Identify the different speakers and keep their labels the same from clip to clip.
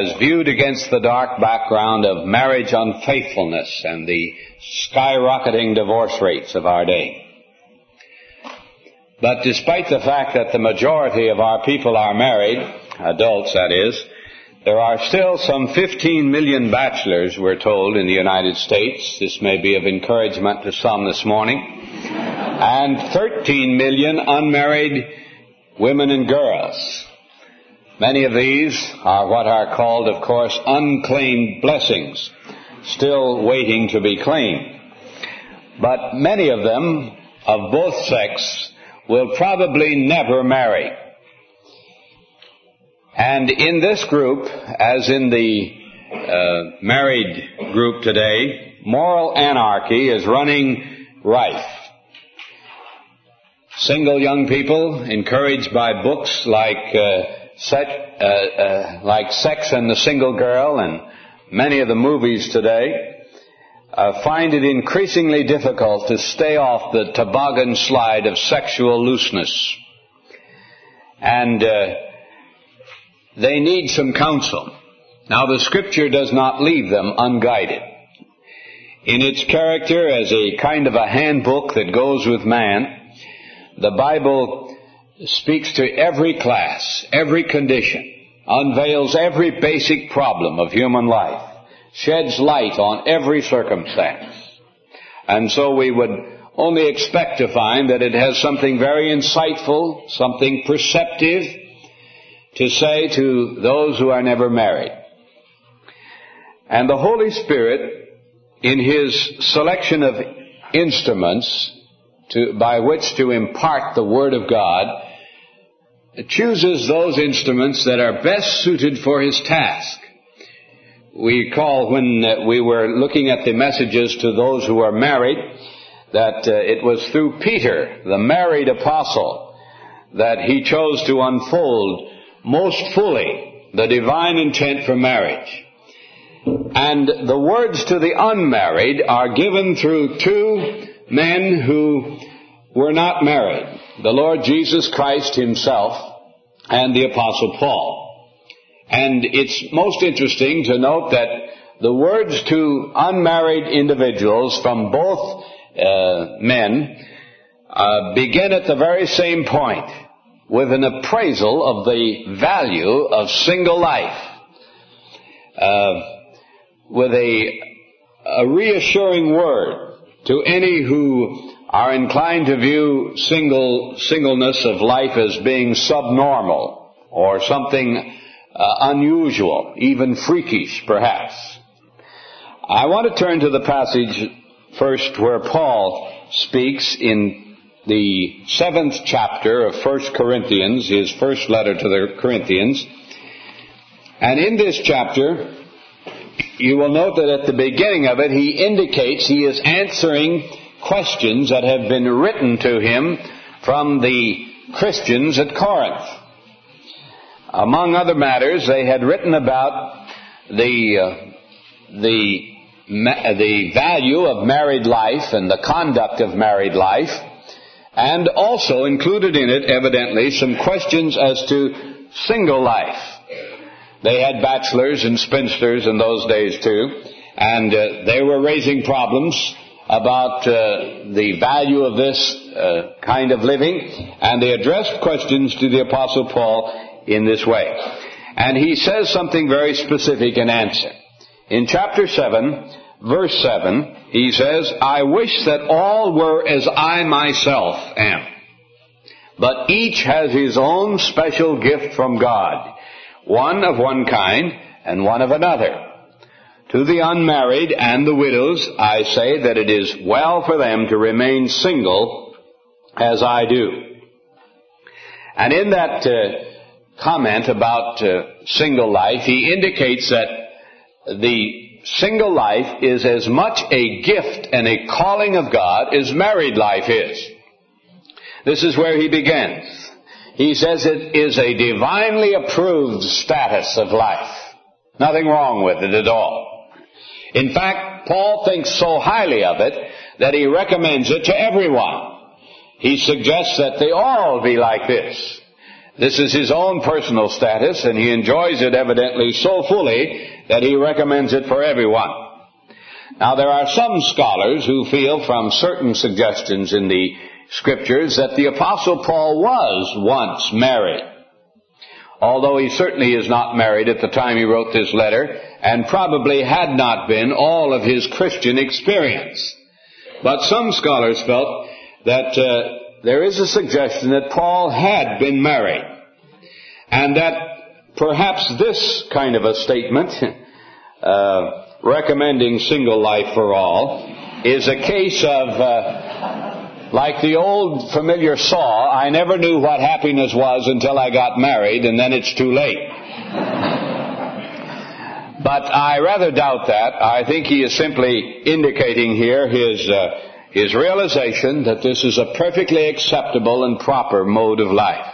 Speaker 1: as viewed against the dark background of marriage unfaithfulness and the skyrocketing divorce rates of our day. But despite the fact that the majority of our people are married, adults that is, there are still some 15 million bachelors, we're told, in the United States. This may be of encouragement to some this morning. And 13 million unmarried women and girls. Many of these are what are called, of course, unclaimed blessings, still waiting to be claimed. But many of them, of both sexes, will probably never marry. And in this group, as in the married group today, moral anarchy is running rife. Single young people, encouraged by books like Sex and the Single Girl and many of the movies today, find it increasingly difficult to stay off the toboggan slide of sexual looseness. And they need some counsel. Now, the Scripture does not leave them unguided. In its character as a kind of a handbook that goes with man, the Bible speaks to every class, every condition, unveils every basic problem of human life, sheds light on every circumstance. And so we would only expect to find that it has something very insightful, something perceptive to say to those who are never married. And the Holy Spirit, in His selection of instruments by which to impart the Word of God, chooses those instruments that are best suited for His task. We recall when we were looking at the messages to those who are married, that it was through Peter, the married apostle, that he chose to unfold most fully the divine intent for marriage. And the words to the unmarried are given through two men who were not married, the Lord Jesus Christ Himself and the Apostle Paul. And it's most interesting to note that the words to unmarried individuals from both men begin at the very same point, with an appraisal of the value of single life, with a reassuring word to any who are inclined to view singleness of life as being subnormal or something unusual, even freakish, perhaps. I want to turn to the passage first where Paul speaks in the 7th chapter of 1 Corinthians, his first letter to the Corinthians. And in this chapter, you will note that at the beginning of it, he indicates he is answering questions that have been written to him from the Christians at Corinth. Among other matters, they had written about the value of married life and the conduct of married life, and also included in it, evidently, some questions as to single life. They had bachelors and spinsters in those days too, and they were raising problems about the value of this kind of living, and they addressed questions to the Apostle Paul in this way. And he says something very specific in answer. In chapter 7, verse 7, he says, "I wish that all were as I myself am, but each has his own special gift from God, one of one kind and one of another. To the unmarried and the widows, I say that it is well for them to remain single as I do." And in that comment about single life, he indicates that the single life is as much a gift and a calling of God as married life is. This is where he begins. He says it is a divinely approved status of life. Nothing wrong with it at all. In fact, Paul thinks so highly of it that he recommends it to everyone. He suggests that they all be like this. This is his own personal status, and he enjoys it evidently so fully that he recommends it for everyone. Now, there are some scholars who feel from certain suggestions in the Scriptures that the Apostle Paul was once married, although he certainly is not married at the time he wrote this letter, and probably had not been all of his Christian experience. But some scholars felt that there is a suggestion that Paul had been married, and that perhaps this kind of a statement, recommending single life for all, is a case of, like the old familiar saw, I never knew what happiness was until I got married, and then it's too late. But I rather doubt that. I think he is simply indicating here his realization that this is a perfectly acceptable and proper mode of life.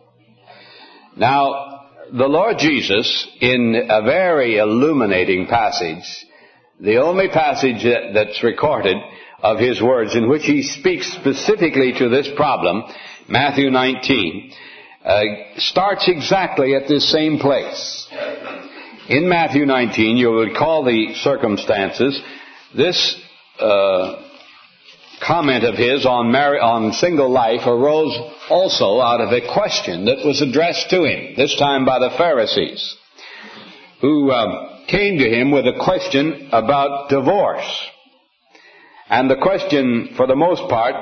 Speaker 1: Now, the Lord Jesus, in a very illuminating passage, the only passage that's recorded of his words in which he speaks specifically to this problem, Matthew 19, starts exactly at this same place. In Matthew 19, you'll recall the circumstances. This comment of his on single life arose also out of a question that was addressed to him, this time by the Pharisees, who came to him with a question about divorce. And the question, for the most part,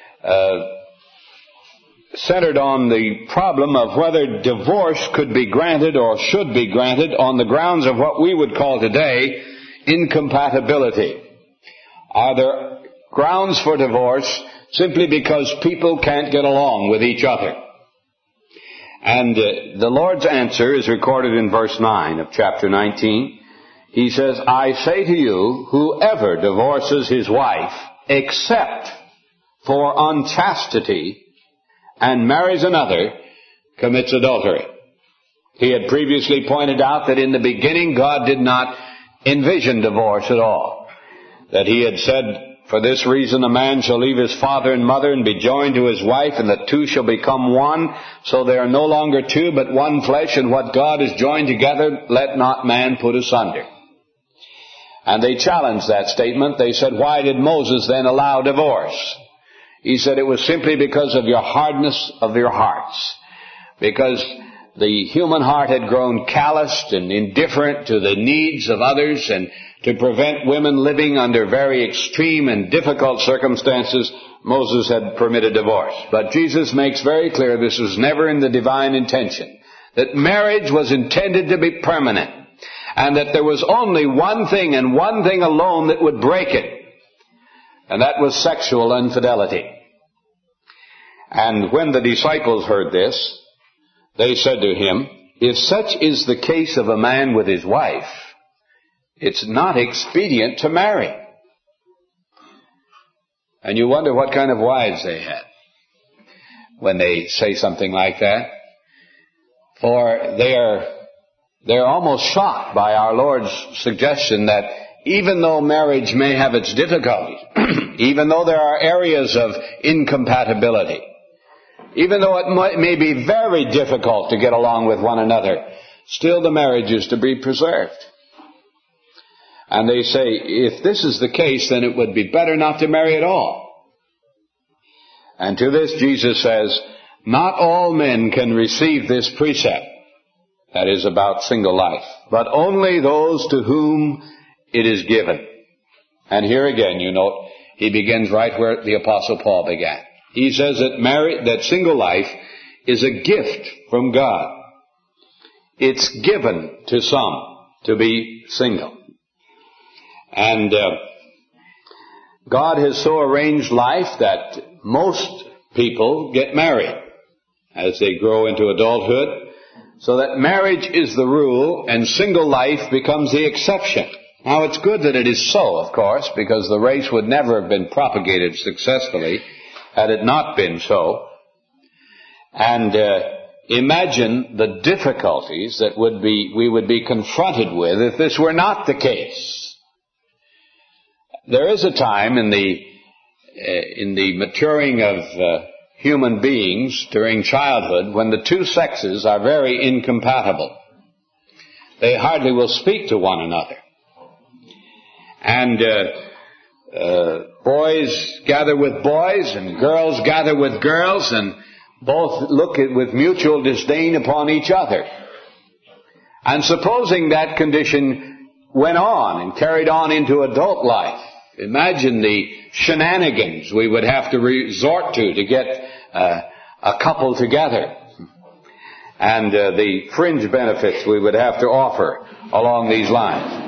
Speaker 1: centered on the problem of whether divorce could be granted or should be granted on the grounds of what we would call today incompatibility. Are there grounds for divorce simply because people can't get along with each other? And the Lord's answer is recorded in verse 9 of chapter 19. He says, I say to you, whoever divorces his wife except for unchastity and marries another commits adultery. He had previously pointed out that in the beginning God did not envision divorce at all. That he had said, for this reason a man shall leave his father and mother and be joined to his wife, and the two shall become one. So they are no longer two, but one flesh, and what God has joined together, let not man put asunder. And they challenged that statement. They said, why did Moses then allow divorce? He said it was simply because of your hardness of your hearts. Because the human heart had grown calloused and indifferent to the needs of others, and to prevent women living under very extreme and difficult circumstances, Moses had permitted divorce. But Jesus makes very clear this was never in the divine intention. That marriage was intended to be permanent. And that there was only one thing and one thing alone that would break it. And that was sexual infidelity. And when the disciples heard this, they said to him, if such is the case of a man with his wife, it's not expedient to marry. And you wonder what kind of wives they had when they say something like that. For they're almost shocked by our Lord's suggestion that even though marriage may have its difficulties, even though there are areas of incompatibility, even though it may be very difficult to get along with one another, still the marriage is to be preserved. And they say, if this is the case, then it would be better not to marry at all. And to this Jesus says, not all men can receive this precept, that is about single life, but only those to whom it is given. And here again, you note, he begins right where the Apostle Paul began. He says that single life is a gift from God. It's given to some to be single. And God has so arranged life that most people get married as they grow into adulthood, so that marriage is the rule and single life becomes the exception. Now, it's good that it is so, of course, because the race would never have been propagated successfully had it not been so. And imagine the difficulties that we would be confronted with if this were not the case. There is a time in the maturing of human beings during childhood when the two sexes are very incompatible. They hardly will speak to one another. And boys gather with boys and girls gather with girls, and both look with mutual disdain upon each other. And supposing that condition went on and carried on into adult life, imagine the shenanigans we would have to resort to get a couple together, and the fringe benefits we would have to offer along these lines.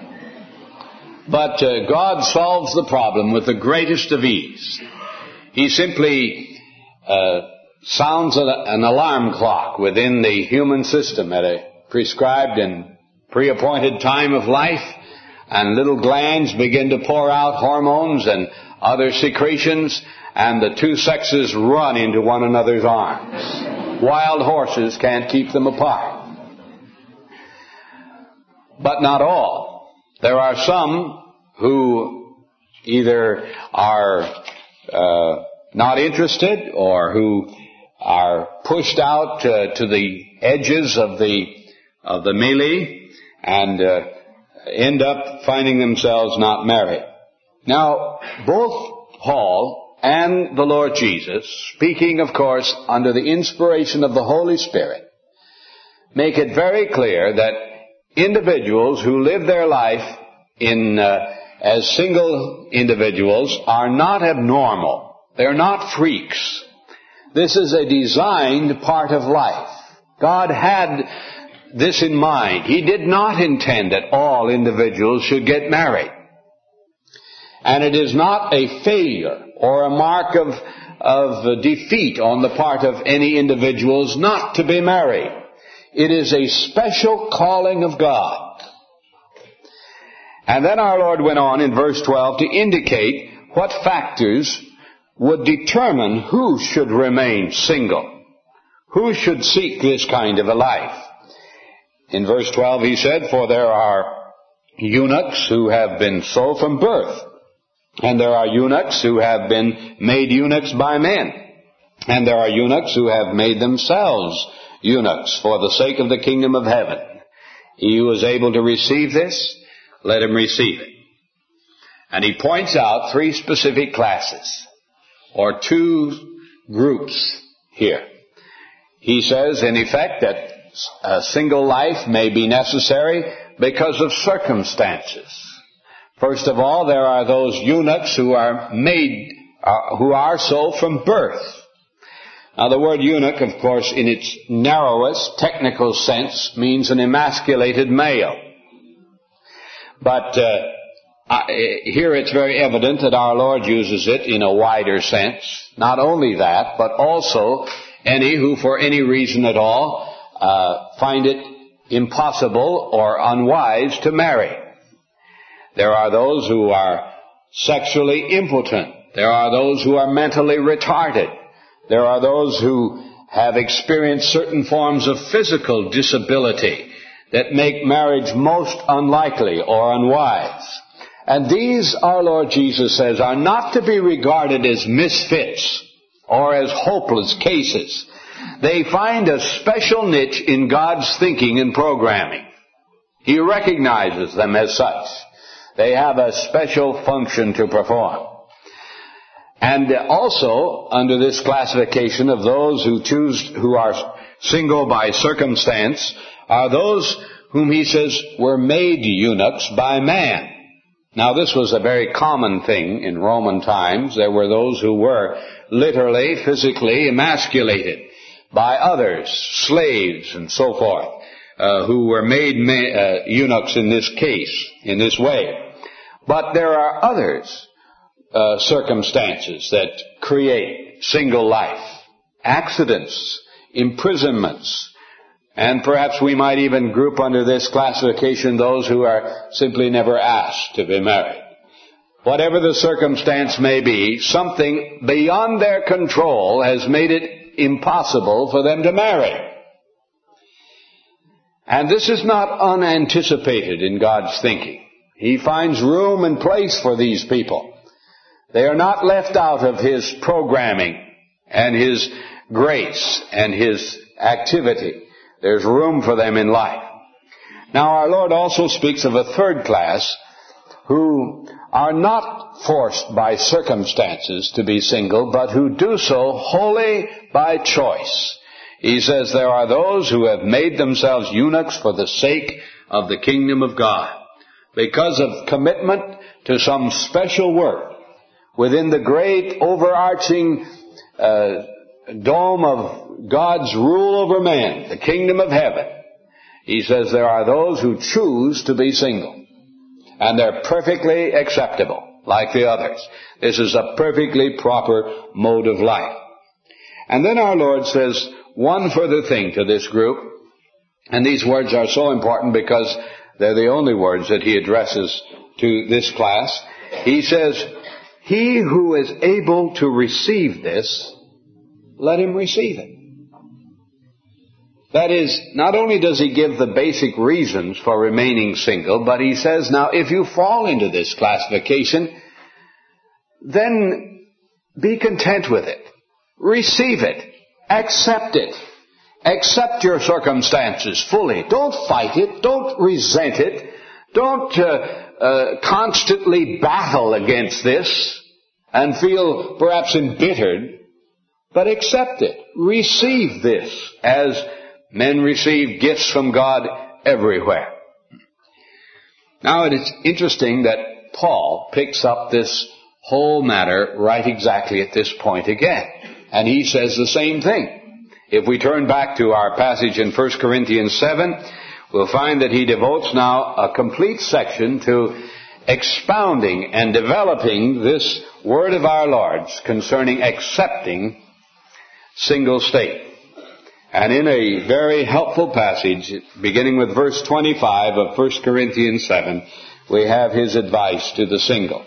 Speaker 1: But God solves the problem with the greatest of ease. He simply sounds an alarm clock within the human system at a prescribed and pre-appointed time of life, and little glands begin to pour out hormones and other secretions, and the two sexes run into one another's arms. Wild horses can't keep them apart. But not all. There are some who either are not interested, or who are pushed out to the edges of the melee, and end up finding themselves not married. Now, both Paul and the Lord Jesus, speaking, of course, under the inspiration of the Holy Spirit, make it very clear that individuals who live their life as single individuals are not abnormal. They're not freaks. This is a designed part of life. God had this in mind. He did not intend that all individuals should get married. And it is not a failure or a mark of defeat on the part of any individuals not to be married. It is a special calling of God. And then our Lord went on in verse 12 to indicate what factors would determine who should remain single, who should seek this kind of a life. In verse 12 he said, "For there are eunuchs who have been so from birth, and there are eunuchs who have been made eunuchs by men, and there are eunuchs who have made themselves eunuchs for the sake of the kingdom of heaven. He who is able to receive this, let him receive it." And he points out three specific classes, or two groups here. He says, in effect, that a single life may be necessary because of circumstances. First of all, there are those eunuchs who are so from birth. Now, the word eunuch, of course, in its narrowest technical sense, means an emasculated male. But here it's very evident that our Lord uses it in a wider sense. Not only that, but also any who, for any reason at all, find it impossible or unwise to marry. There are those who are sexually impotent. There are those who are mentally retarded. There are those who have experienced certain forms of physical disability that make marriage most unlikely or unwise. And these, our Lord Jesus says, are not to be regarded as misfits or as hopeless cases. They find a special niche in God's thinking and programming. He recognizes them as such. They have a special function to perform. And also, under this classification of those who are single by circumstance, are those whom he says were made eunuchs by man. Now, this was a very common thing in Roman times. There were those who were literally, physically emasculated by others, slaves and so forth, who were made eunuchs in this case, in this way. But there are others, circumstances that create single life, accidents, imprisonments, and perhaps we might even group under this classification those who are simply never asked to be married. Whatever the circumstance may be, something beyond their control has made it impossible for them to marry. And this is not unanticipated in God's thinking. He finds room and place for these people. They are not left out of His programming and His grace and His activity. There's room for them in life. Now our Lord also speaks of a third class who are not forced by circumstances to be single, but who do so wholly by choice. He says there are those who have made themselves eunuchs for the sake of the kingdom of God, because of commitment to some special work within the great overarching dome of God's rule over man, the kingdom of heaven. He says there are those who choose to be single. And they're perfectly acceptable, like the others. This is a perfectly proper mode of life. And then our Lord says one further thing to this group, and these words are so important because they're the only words that He addresses to this class. He says, he who is able to receive this, let him receive it. That is, not only does He give the basic reasons for remaining single, but He says, now, if you fall into this classification, then be content with it. Receive it. Accept it. Accept your circumstances fully. Don't fight it. Don't resent it. Don't constantly battle against this and feel perhaps embittered, but accept it. Receive this as men receive gifts from God everywhere. Now it is interesting that Paul picks up this whole matter right exactly at this point again. And he says the same thing. If we turn back to our passage in 1 Corinthians 7, we'll find that he devotes now a complete section to expounding and developing this word of our Lord's concerning accepting single state. And in a very helpful passage, beginning with verse 25 of 1 Corinthians 7, we have his advice to the single.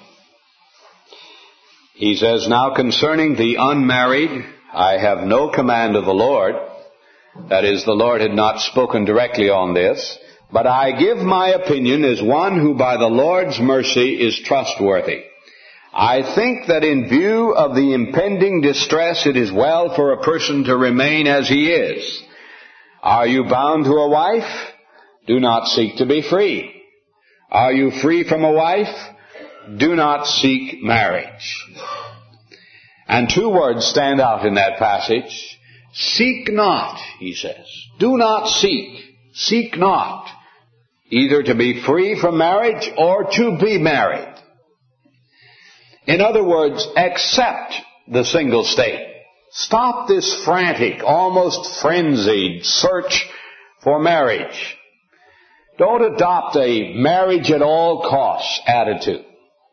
Speaker 1: He says, now concerning the unmarried, I have no command of the Lord. That is, the Lord had not spoken directly on this. But I give my opinion as one who by the Lord's mercy is trustworthy. I think that in view of the impending distress, it is well for a person to remain as he is. Are you bound to a wife? Do not seek to be free. Are you free from a wife? Do not seek marriage. And two words stand out in that passage. Seek not, he says. Do not seek. Seek not. Either to be free from marriage or to be married. In other words, accept the single state. Stop this frantic, almost frenzied search for marriage. Don't adopt a marriage at all costs attitude.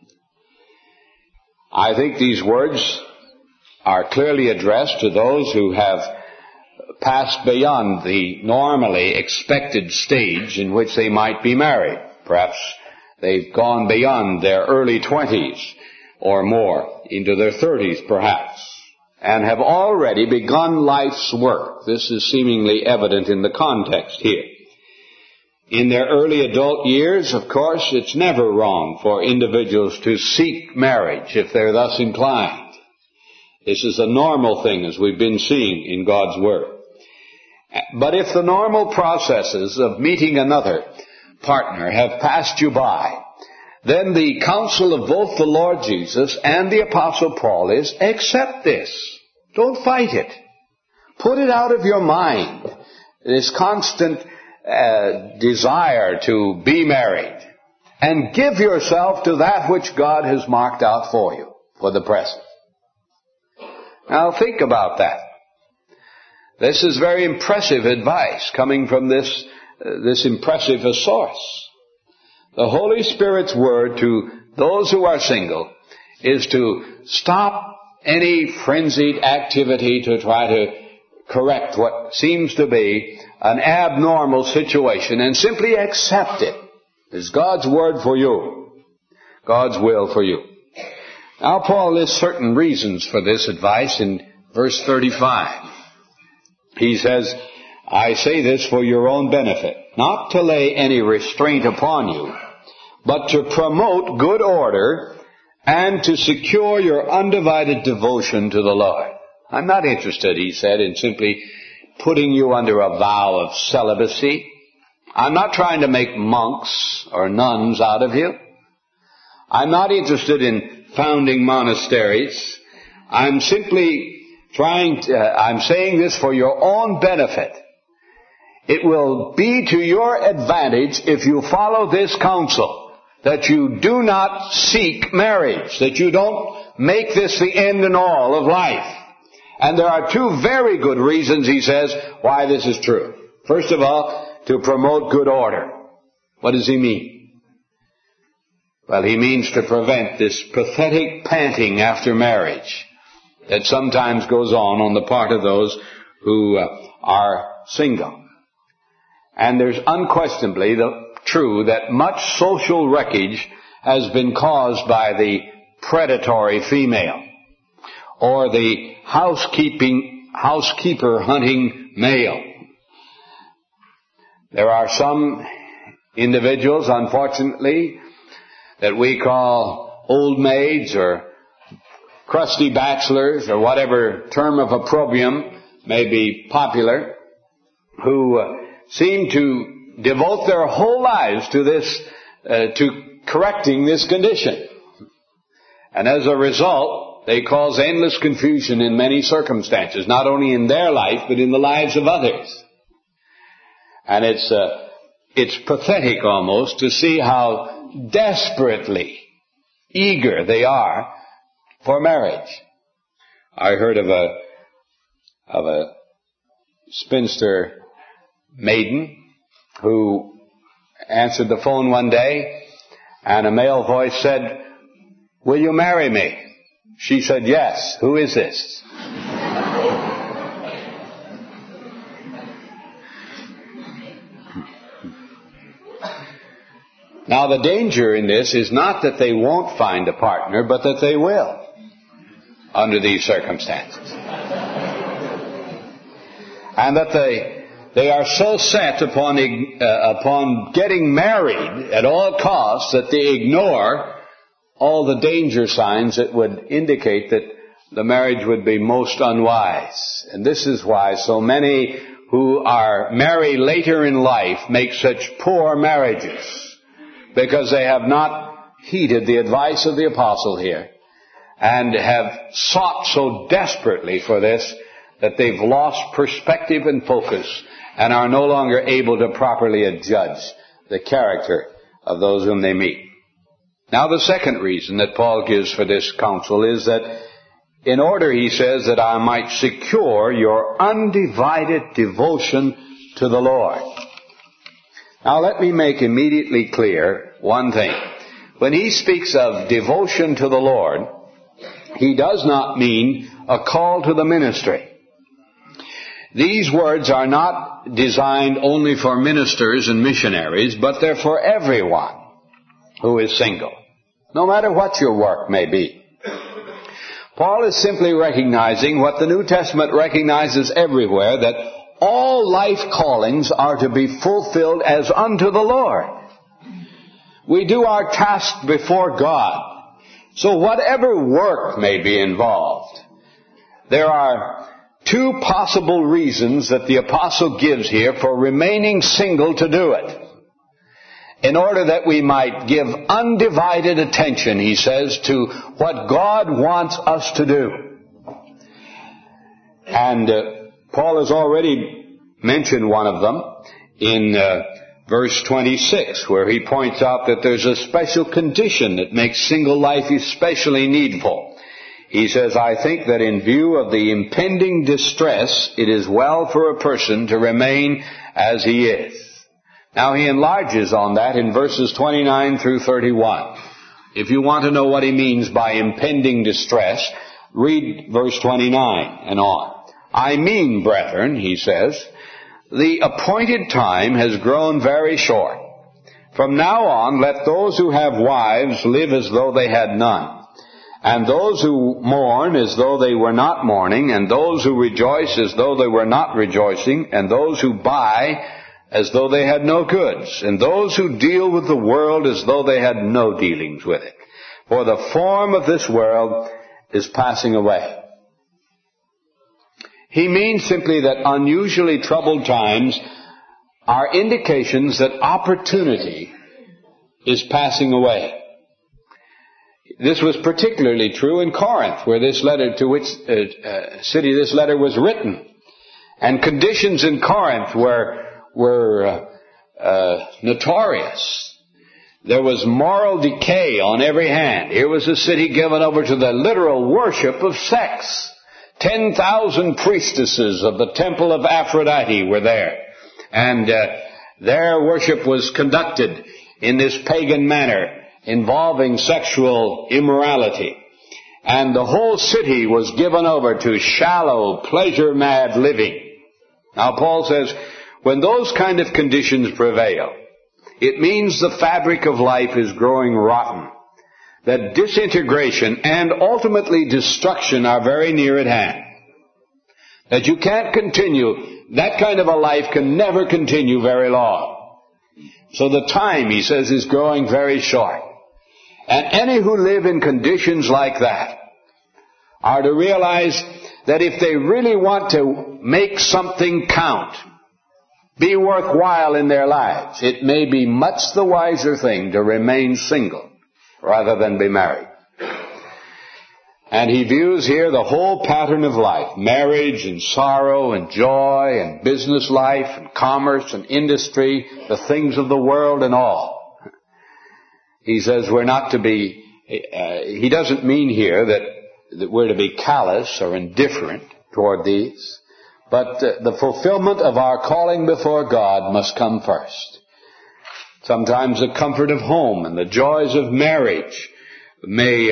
Speaker 1: I think these words are clearly addressed to those who have passed beyond the normally expected stage in which they might be married. Perhaps they've gone beyond their early 20s or more, into their 30s perhaps, and have already begun life's work. This is seemingly evident in the context here. In their early adult years, of course, it's never wrong for individuals to seek marriage if they're thus inclined. This is a normal thing, as we've been seeing in God's Word. But if the normal processes of meeting another partner have passed you by, then the counsel of both the Lord Jesus and the Apostle Paul is, accept this. Don't fight it. Put it out of your mind. This constant desire to be married. And give yourself to that which God has marked out for you for the present. Now think about that. This is very impressive advice coming from this impressive source. The Holy Spirit's word to those who are single is to stop any frenzied activity to try to correct what seems to be an abnormal situation and simply accept it. It's God's word for you. God's will for you. Now Paul lists certain reasons for this advice in verse 35. He says, I say this for your own benefit, not to lay any restraint upon you, but to promote good order and to secure your undivided devotion to the Lord. I'm not interested, he said, in simply putting you under a vow of celibacy. I'm not trying to make monks or nuns out of you. I'm not interested in founding monasteries. I'm simply I'm saying this for your own benefit. It will be to your advantage if you follow this counsel, that you do not seek marriage, that you don't make this the end and all of life. And there are two very good reasons, he says, why this is true. First of all, to promote good order. What does he mean? Well, he means to prevent this pathetic panting after marriage that sometimes goes on the part of those who are single. And there's unquestionably true that much social wreckage has been caused by the predatory female or the housekeeper hunting male. There are some individuals, unfortunately, that we call old maids or crusty bachelors or whatever term of opprobrium may be popular, who seem to devote their whole lives to this, to correcting this condition. And as a result, they cause endless confusion in many circumstances, not only in their life, but in the lives of others. And it's pathetic almost to see how desperately eager they are for marriage. I heard of a spinster maiden who answered the phone one day, and a male voice said, "Will you marry me?" She said, "Yes. Who is this?" Now, the danger in this is not that they won't find a partner, but that they will, under these circumstances. And that they are so set upon getting married at all costs that they ignore all the danger signs that would indicate that the marriage would be most unwise. And this is why so many who are married later in life make such poor marriages, because they have not heeded the advice of the apostle here and have sought so desperately for this that they've lost perspective and focus and are no longer able to properly adjudge the character of those whom they meet. Now, the second reason that Paul gives for this counsel is that in order, he says, that I might secure your undivided devotion to the Lord. Now, let me make immediately clear one thing. When he speaks of devotion to the Lord, he does not mean a call to the ministry. These words are not designed only for ministers and missionaries, but they're for everyone who is single, no matter what your work may be. Paul is simply recognizing what the New Testament recognizes everywhere, that all life callings are to be fulfilled as unto the Lord. We do our task before God. So whatever work may be involved, there are two possible reasons that the apostle gives here for remaining single to do it. In order that we might give undivided attention, he says, to what God wants us to do. And Paul has already mentioned one of them in verse 26, where he points out that there's a special condition that makes single life especially needful. He says, I think that in view of the impending distress, it is well for a person to remain as he is. Now, he enlarges on that in verses 29 through 31. If you want to know what he means by impending distress, read verse 29 and on. I mean, brethren, he says, the appointed time has grown very short. From now on, let those who have wives live as though they had none, and those who mourn as though they were not mourning, and those who rejoice as though they were not rejoicing, and those who buy as though they had no goods, and those who deal with the world as though they had no dealings with it. For the form of this world is passing away. He means simply that unusually troubled times are indications that opportunity is passing away. This was particularly true in Corinth, where this letter, to which city this letter was written. And conditions in Corinth were notorious. There was moral decay on every hand. Here was a city given over to the literal worship of sex. 10,000 priestesses of the temple of Aphrodite were there. And their worship was conducted in this pagan manner, involving sexual immorality. And the whole city was given over to shallow, pleasure-mad living. Now Paul says, when those kind of conditions prevail, it means the fabric of life is growing rotten, that disintegration and ultimately destruction are very near at hand. That you can't continue, that kind of a life can never continue very long. So the time, he says, is growing very short. And any who live in conditions like that are to realize that if they really want to make something count, be worthwhile in their lives, it may be much the wiser thing to remain single rather than be married. And he views here the whole pattern of life, marriage and sorrow and joy and business life and commerce and industry, the things of the world and all. He says we're not to be, he doesn't mean here that we're to be callous or indifferent toward these, but the fulfillment of our calling before God must come first. Sometimes the comfort of home and the joys of marriage may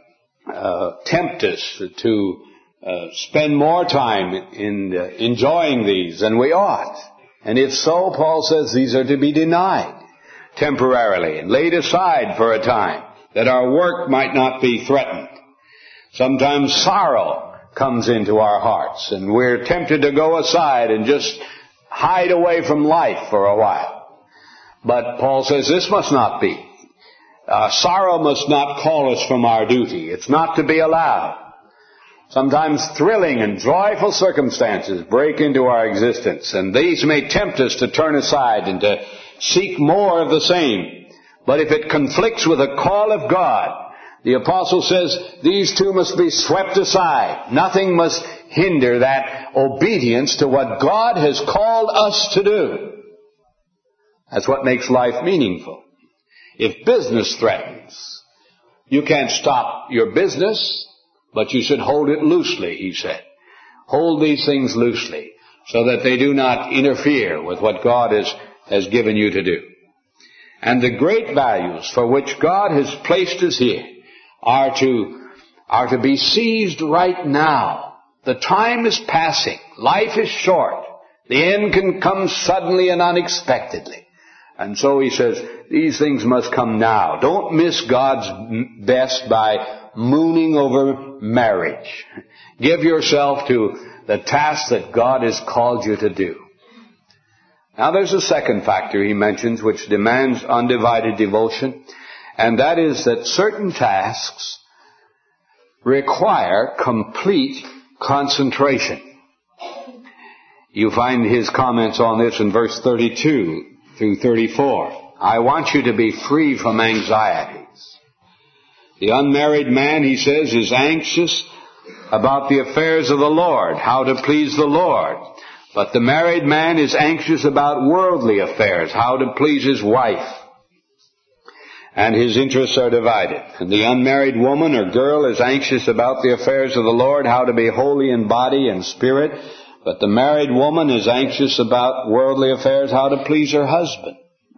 Speaker 1: tempt us to spend more time in enjoying these than we ought. And if so, Paul says these are to be denied temporarily and laid aside for a time, that our work might not be threatened. Sometimes sorrow comes into our hearts, and we're tempted to go aside and just hide away from life for a while. But Paul says this must not be. Sorrow must not call us from our duty. It's not to be allowed. Sometimes thrilling and joyful circumstances break into our existence, and these may tempt us to turn aside and to seek more of the same. But if it conflicts with the call of God, the apostle says these two must be swept aside. Nothing must hinder that obedience to what God has called us to do. That's what makes life meaningful. If business threatens, you can't stop your business, but you should hold it loosely, he said. Hold these things loosely so that they do not interfere with what God has given you to do. And the great values for which God has placed us here are to be seized right now. The time is passing. Life is short. The end can come suddenly and unexpectedly. And so he says, these things must come now. Don't miss God's best by mooning over marriage. Give yourself to the task that God has called you to do. Now there's a second factor he mentions which demands undivided devotion, and that is that certain tasks require complete concentration. You find his comments on this in verse 32 through 34. I want you to be free from anxieties. The unmarried man, he says, is anxious about the affairs of the Lord, how to please the Lord. But the married man is anxious about worldly affairs, how to please his wife. And his interests are divided. And the unmarried woman or girl is anxious about the affairs of the Lord, how to be holy in body and spirit. But the married woman is anxious about worldly affairs, how to please her husband.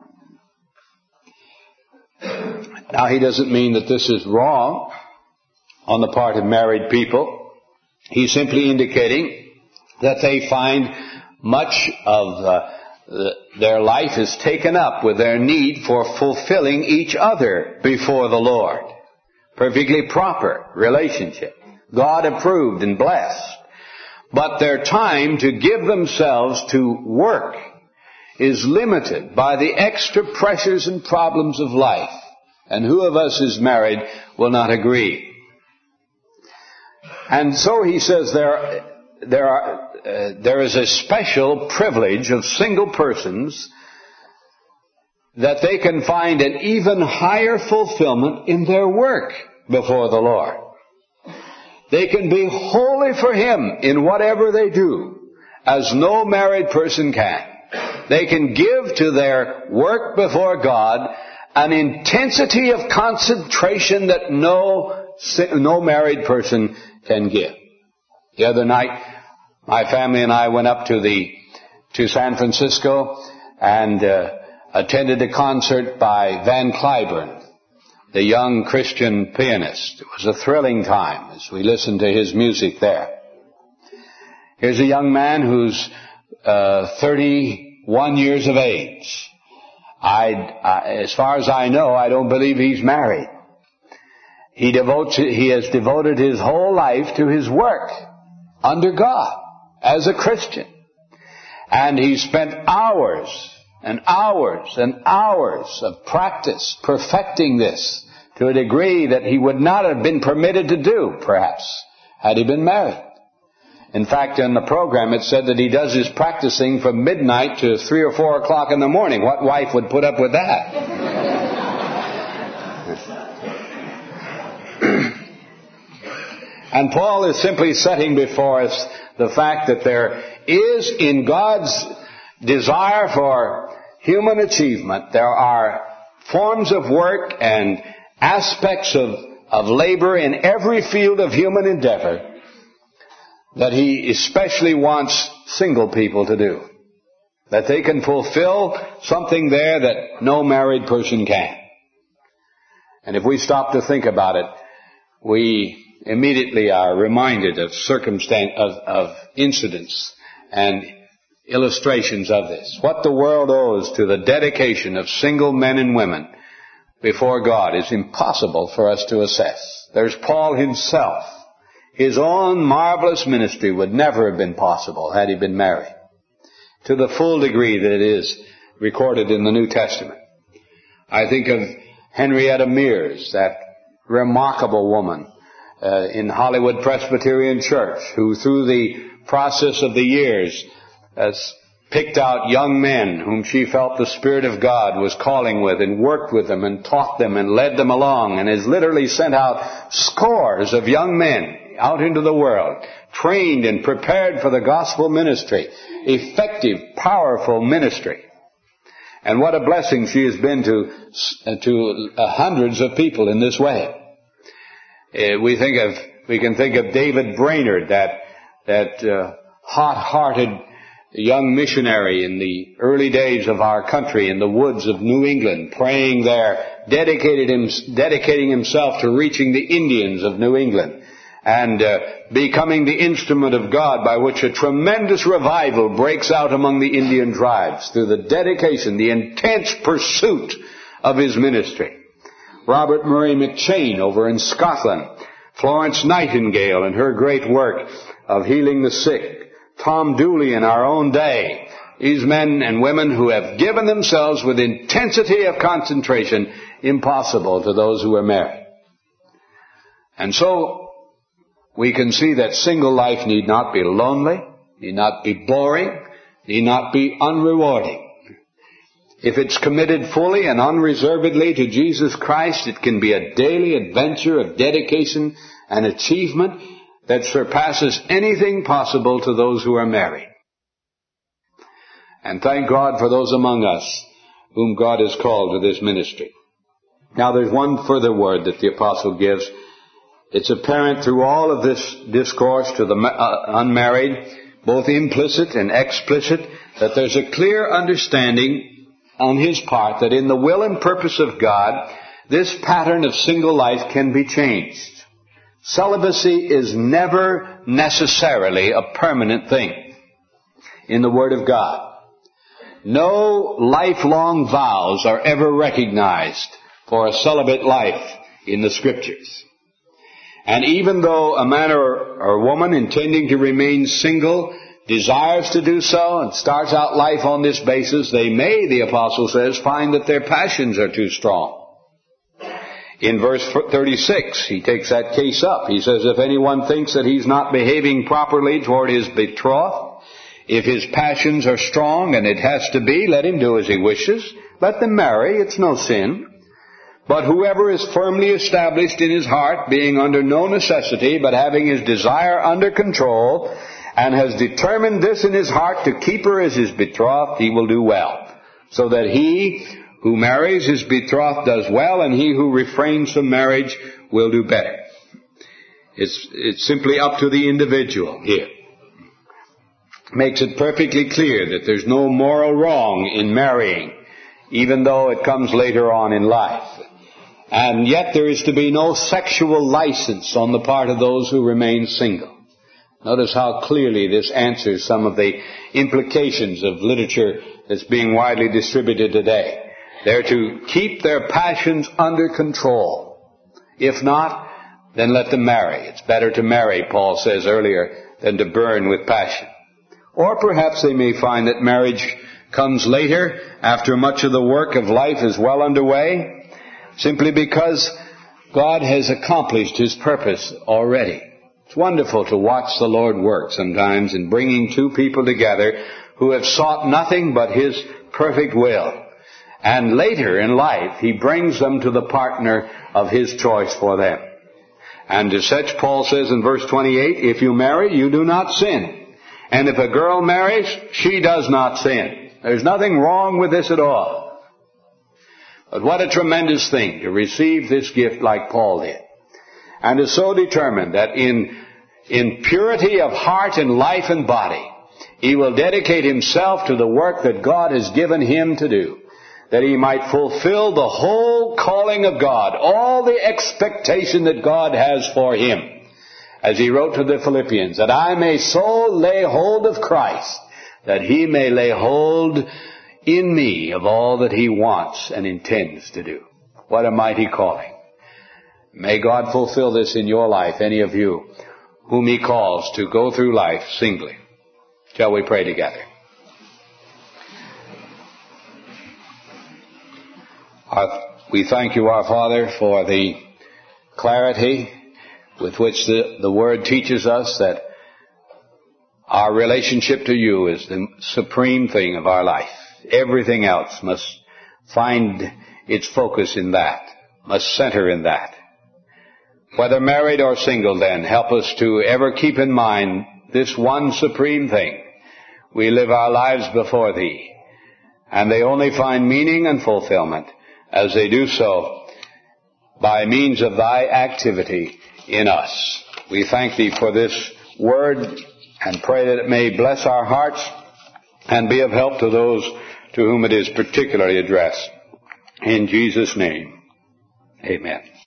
Speaker 1: Now, he doesn't mean that this is wrong on the part of married people. He's simply indicating that they find much of their life is taken up with their need for fulfilling each other before the Lord. Perfectly proper relationship. God approved and blessed. But their time to give themselves to work is limited by the extra pressures and problems of life. And who of us is married will not agree? And so he says there are there is a special privilege of single persons that they can find an even higher fulfillment in their work before the Lord. They can be holy for Him in whatever they do, as no married person can. They can give to their work before God an intensity of concentration that no married person can give. The other night, my family and I went up to San Francisco and attended a concert by Van Cliburn, the young Christian pianist. It was a thrilling time as we listened to his music there. Here's a young man who's 31 years of age. As far as I know, I don't believe he's married. He has devoted his whole life to his work under God as a Christian. And he spent hours and hours and hours of practice perfecting this to a degree that he would not have been permitted to do, perhaps, had he been married. In fact, in the program it said that he does his practicing from midnight to 3 or 4 o'clock in the morning. What wife would put up with that? And Paul is simply setting before us the fact that there is, in God's desire for human achievement, there are forms of work and aspects of labor in every field of human endeavor that He especially wants single people to do. That they can fulfill something there that no married person can. And if we stop to think about it, we immediately are reminded of of incidents and illustrations of this. What the world owes to the dedication of single men and women before God is impossible for us to assess. There's Paul himself. His own marvelous ministry would never have been possible had he been married, to the full degree that it is recorded in the New Testament. I think of Henrietta Mears, that remarkable woman in Hollywood Presbyterian Church, who through the process of the years has picked out young men whom she felt the Spirit of God was calling with, and worked with them and taught them and led them along, and has literally sent out scores of young men out into the world, trained and prepared for the gospel ministry, effective, powerful ministry. And what a blessing she has been to hundreds of people in this way. We can think of David Brainerd, that hot-hearted young missionary in the early days of our country in the woods of New England, praying there, dedicating himself to reaching the Indians of New England, and becoming the instrument of God by which a tremendous revival breaks out among the Indian tribes through the dedication, the intense pursuit of his ministry. Robert Murray McCheyne over in Scotland, Florence Nightingale and her great work of healing the sick, Tom Dooley in our own day, these men and women who have given themselves with intensity of concentration impossible to those who are married. And so we can see that single life need not be lonely, need not be boring, need not be unrewarding. If it's committed fully and unreservedly to Jesus Christ, it can be a daily adventure of dedication and achievement that surpasses anything possible to those who are married. And thank God for those among us whom God has called to this ministry. Now there's one further word that the apostle gives. It's apparent through all of this discourse to the unmarried, both implicit and explicit, that there's a clear understanding on his part that in the will and purpose of God, this pattern of single life can be changed. Celibacy is never necessarily a permanent thing in the Word of God. No lifelong vows are ever recognized for a celibate life in the Scriptures. And even though a man or woman intending to remain single desires to do so and starts out life on this basis, they may, the apostle says, find that their passions are too strong. In verse 36, he takes that case up. He says, if anyone thinks that he's not behaving properly toward his betrothed, If his passions are strong, and it has to be, let him do as he wishes. Let them marry. It's no sin. But whoever is firmly established in his heart, being under no necessity, but having his desire under control, and has determined this in his heart to keep her as his betrothed, he will do well. So that he who marries his betrothed does well, and he who refrains from marriage will do better. It's simply up to the individual here. Makes it perfectly clear that there's no moral wrong in marrying, even though it comes later on in life. And yet there is to be no sexual license on the part of those who remain single. Notice how clearly this answers some of the implications of literature that's being widely distributed today. They're to keep their passions under control. If not, then let them marry. It's better to marry, Paul says earlier, than to burn with passion. Or perhaps they may find that marriage comes later, after much of the work of life is well underway, simply because God has accomplished his purpose already. It's wonderful to watch the Lord work sometimes in bringing two people together who have sought nothing but his perfect will. And later in life, he brings them to the partner of his choice for them. And to such, Paul says in verse 28, if you marry, you do not sin. And if a girl marries, she does not sin. There's nothing wrong with this at all. But what a tremendous thing to receive this gift like Paul did. And is so determined that in purity of heart and life and body, he will dedicate himself to the work that God has given him to do, that he might fulfill the whole calling of God, all the expectation that God has for him. As he wrote to the Philippians, that I may so lay hold of Christ, that he may lay hold in me of all that he wants and intends to do. What a mighty calling. May God fulfill this in your life, any of you whom he calls to go through life singly. Shall we pray together? We thank you, our Father, for the clarity with which the Word teaches us that our relationship to you is the supreme thing of our life. Everything else must find its focus in that, must center in that. Whether married or single, then, help us to ever keep in mind this one supreme thing. We live our lives before thee, and they only find meaning and fulfillment as they do so by means of thy activity in us. We thank thee for this word and pray that it may bless our hearts and be of help to those to whom it is particularly addressed. In Jesus' name, amen.